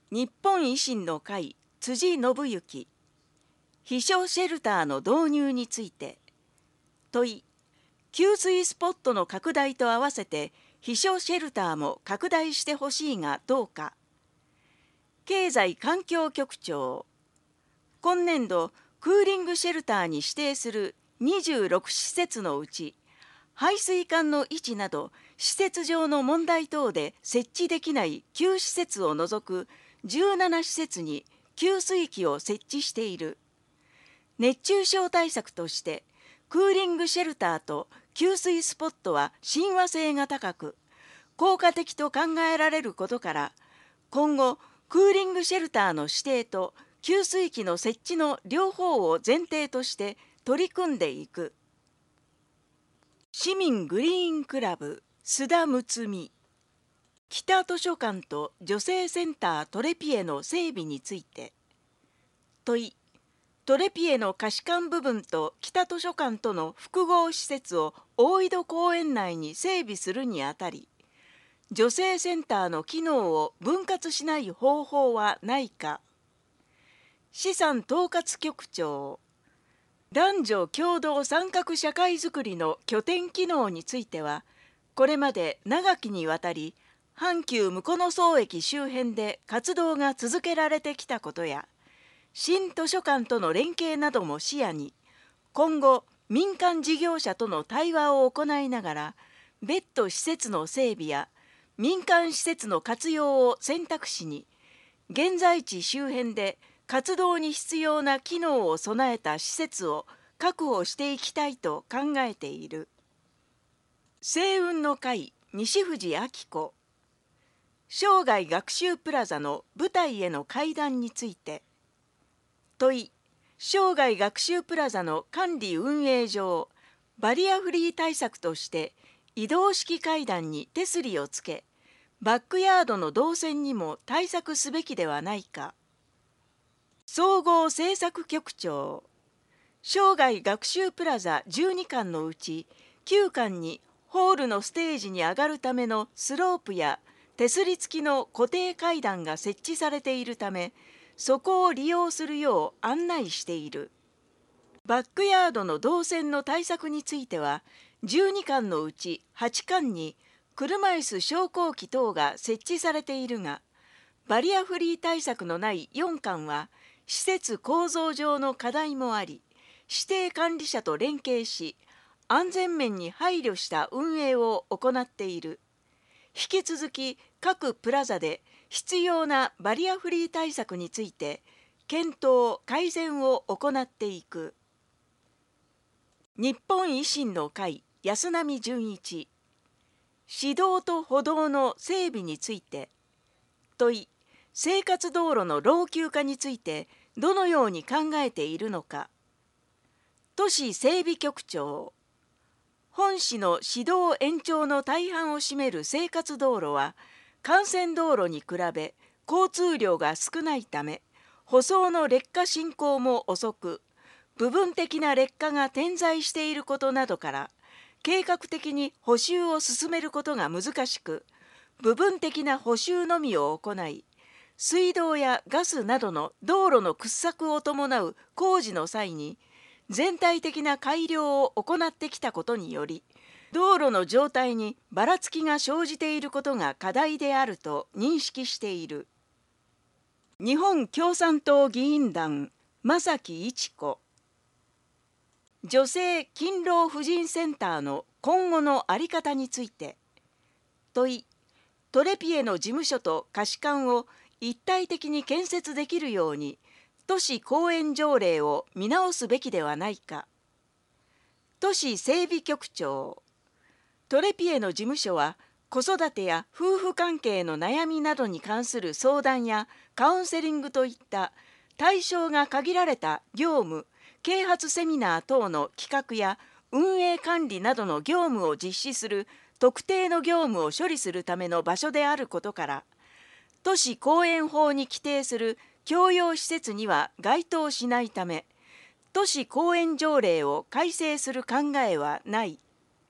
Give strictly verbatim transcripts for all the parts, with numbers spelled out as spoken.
日本維新の会辻信行、避暑シェルターの導入について問い、給水スポットの拡大と合わせて避暑シェルターも拡大してほしいがどうか。経済環境局長、今年度クーリングシェルターに指定するにじゅうろく施設のうち、排水管の位置など施設上の問題等で設置できないきゅう施設を除くじゅうなな施設に給水器を設置している。熱中症対策としてクーリングシェルターと給水スポットは親和性が高く効果的と考えられることから、今後クーリングシェルターの指定と給水器の設置の両方を前提として取り組んでいく。市民グリーンクラブ須田睦美、北図書館と女性センタートレピエの整備について問い、トレピエの貸し館部分と北図書館との複合施設を大井戸公園内に整備するにあたり、女性センターの機能を分割しない方法はないか。資産統括局長、男女共同参画社会づくりの拠点機能については、これまで長きにわたり阪急向曽駅周辺で活動が続けられてきたことや、新図書館との連携なども視野に、今後民間事業者との対話を行いながら別途施設の整備や民間施設の活用を選択肢に、現在地周辺で活動に必要な機能を備えた施設を確保していきたいと考えている。星雲の会西藤明子、生涯学習プラザの舞台への階段について問い、生涯学習プラザの管理運営上、バリアフリー対策として移動式階段に手すりをつけ、バックヤードの動線にも対策すべきではないか。総合政策局長、生涯学習プラザじゅうにかんのうちきゅうかんにホールのステージに上がるためのスロープや手すり付きの固定階段が設置されているため、そこを利用するよう案内している。バックヤードの動線の対策については、じゅうにかんのうちはちかんに車椅子昇降機等が設置されているが、バリアフリー対策のないよんかんは施設構造上の課題もあり、指定管理者と連携し安全面に配慮した運営を行っている。引き続き各プラザで必要なバリアフリー対策について検討・改善を行っていく。日本維新の会安波純一、市道と歩道の整備について問い、生活道路の老朽化についてどのように考えているのか。都市整備局長、本市の市道延長の大半を占める生活道路は幹線道路に比べ交通量が少ないため、舗装の劣化進行も遅く、部分的な劣化が点在していることなどから計画的に補修を進めることが難しく、部分的な補修のみを行い、水道やガスなどの道路の掘削を伴う工事の際に全体的な改良を行ってきたことにより、道路の状態にばらつきが生じていることが課題であると認識している。日本共産党議員団正木一子、女性勤労婦人センターの今後の在り方について問い、トレピエの事務所と貸し館を一体的に建設できるように都市公園条例を見直すべきではないか。都市整備局長、トレピエの事務所は子育てや夫婦関係の悩みなどに関する相談やカウンセリングといった対象が限られた業務・啓発セミナー等の企画や運営管理などの業務を実施する特定の業務を処理するための場所であることから、都市公園法に規定する共用施設には該当しないため、都市公園条例を改正する考えはない。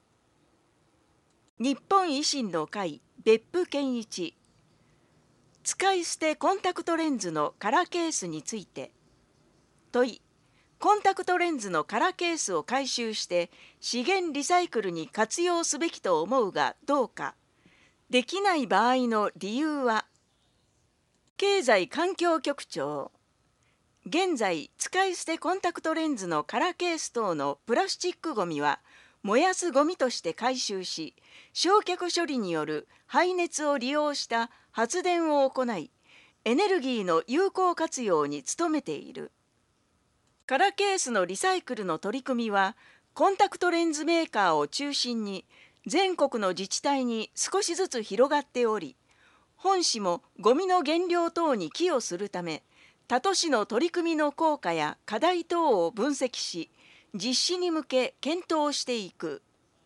日本維新の会別府健一、 使い捨てコンタクトレンズのカラーケースについて。問い、コンタクトレンズのカラーケースを回収して資源リサイクルに活用すべきと思うがどうか。できない場合の理由は。経済環境局長。現在、使い捨てコンタクトレンズのカラーケース等のプラスチックごみは燃やすごみとして回収し、焼却処理による排熱を利用した発電を行い、エネルギーの有効活用に努めている。カラーケースのリサイクルの取り組みは、コンタクトレンズメーカーを中心に全国の自治体に少しずつ広がっており、本市もゴミの減量等に寄与するため、他都市の取り組みの効果や課題等を分析し、実施に向け検討していく。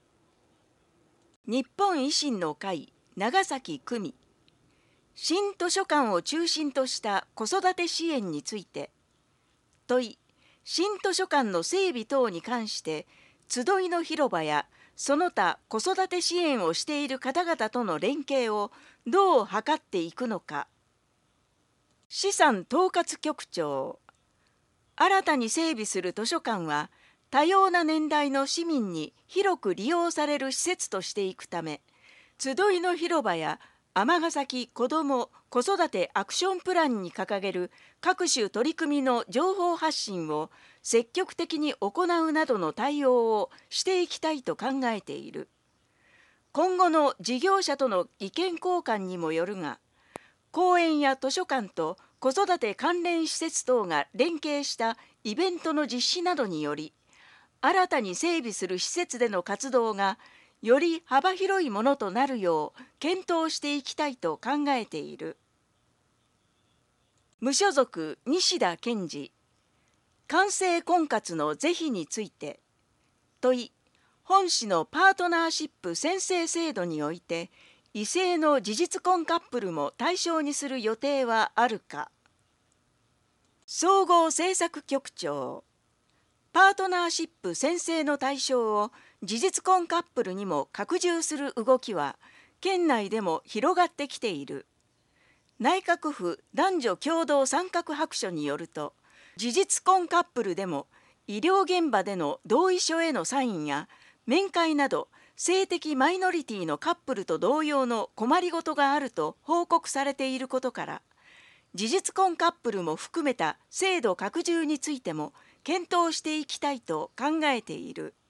日本維新の会長崎久美。新図書館を中心とした子育て支援について。問い、新図書館の整備等に関して、集いの広場やその他子育て支援をしている方々との連携をどう図っていくのか。資産統括局長。新たに整備する図書館は、多様な年代の市民に広く利用される施設としていくため、集いの広場や尼崎子ども・子育てアクションプランに掲げる各種取り組みの情報発信を積極的に行うなどの対応をしていきたいと考えている。今後の事業者との意見交換にもよるが、公園や図書館と子育て関連施設等が連携したイベントの実施などにより、新たに整備する施設での活動がより幅広いものとなるよう検討していきたいと考えている。無所属西田健二。官製婚活の是非について。問い、本市のパートナーシップ宣誓制度において、異性の事実婚カップルも対象にする予定はあるか。総合政策局長。パートナーシップ宣誓の対象を事実婚カップルにも拡充する動きは県内でも広がってきている。内閣府男女共同参画白書によると、事実婚カップルでも医療現場での同意書へのサインや面会など性的マイノリティのカップルと同様の困りごとがあると報告されていることから、事実婚カップルも含めた制度拡充についても検討していきたいと考えている。